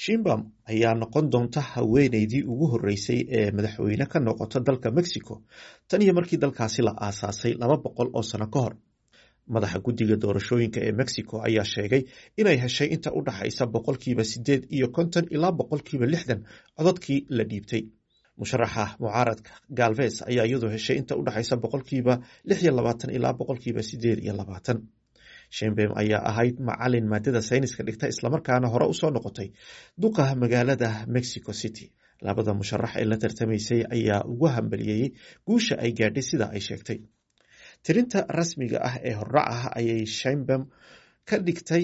Sheinbaum ayaa noqon doonta haweeneydii ugu horeysay ee madaxweyne ka noqota dalka Mexico tan iyo markii dalkaasi la aasaasay 200 oo sano ka hor. Madaxa guddiga doorashooyinka ee Mexico ayaa sheegay inay heshay inta u dhaxaysa 8% iyo 50 ilaa 60% codadkii la dhiibtay. Musharaxa mucaaradka Galvez ayaa iyadu heshay inta u dhaxaysa 26% ilaa 28%. Sheinbaum ayaa ahayd macalin maadada sayniska dhigta islamarkaana hore usoo noqotay duqa magaalada Mexico City. Labada musharax ee la tartamaysay ayaa ugu hambalyeeyay guusha ay gaadhay sida ay sheegtay. Tirinta rasmiga ah ee hordhac ah ayay Sheinbaum ka dhigtay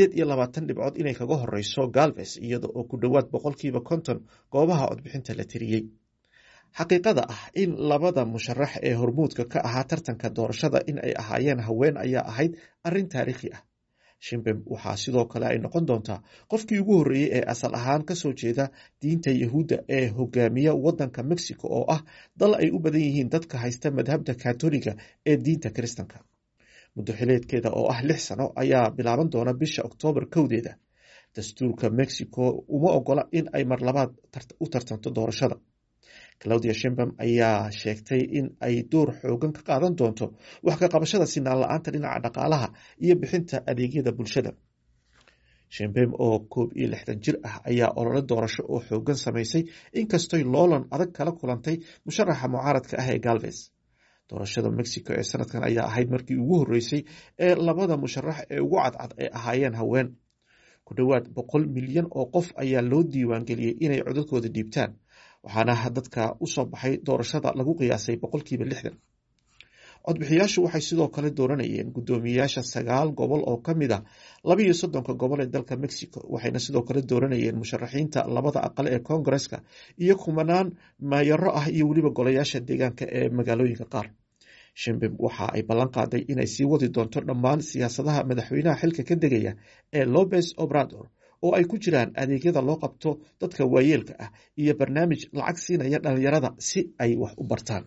28 dhibcood inay kaga horeyso Galvez iyada oo ku dhowaad 50% goobaha codbixinta la tiriyey. Xaqiiqada ah in labada musharax ee hormuudka ka ahaa tartanka doorashada in ay ahaayeen haween ayaa ahayd arrin taariikhi ah. Sheinbaum waxaa sidoo kale ay noqon doontaa qofkii ugu horreeyay ee asal ahaan kasoo jeeda diinta Yahuudda ee hogaamiya wadanka Mexico oo ah dal ay u badan yihiin dadka haysta madhabta Kaatooliga ee diinta Kiristanka. Muddo xileedkeeda oo ah 6 sano ayaa bilaaban doona bisha Oktoobar 1. Dastuurka Mexico uma ogola in ay mar labaad u tartanto doorashada. Claudia Sheinbaum ayaa sheegtay in ay door xoogan ka qaadan doonto wax ka qabashada sinaan la'aanta dhinaca dhaqaalaha iyo bixinta adeegyada bulshada. Sheinbaum oo 61 jir ah ayaa olole doorasho oo xoogan samaysay inkastoo loolan adag kala kulantay musharaxa mucaaradka ah ee Galvez. Doorashada Mexico ee sanadkan ayaa ahayd markii ugu horeysay ee labada musharax ee ugu cadcad ay ahaayeen haween. Ku dhowaad 100 milyan oo qof ayaa loo diiwaan geliyay inay codadkooda dhiibtaan. Waxaana dadka u soo baxay doorashada lagu qiyaasay 60%. Codbixiyaashu waxay sidoo kale dooranayeen guddoomiyayaasha 9 gobol oo ka mid ah 32 gobol ee dalka Mexico, waxayna sidoo kale dooranayeen musharaxiinta labada aqal ee Koongareeska iyo kumanaan maayaro ah iyo weliba golayaasha deegaanka ee magaalooyinka qaar. Sheinbaum waxa ay ballan qaaday inay sii wadi doonto dhammaan siyaasadaha madaxweynaha xilka ka degaya ee López Obrador oo ay ku jiraan adeegyada loo qabto dadka waayeelka ah iyo barnaamij lacag siinaya dhalinyarada si ay wax u bartaan.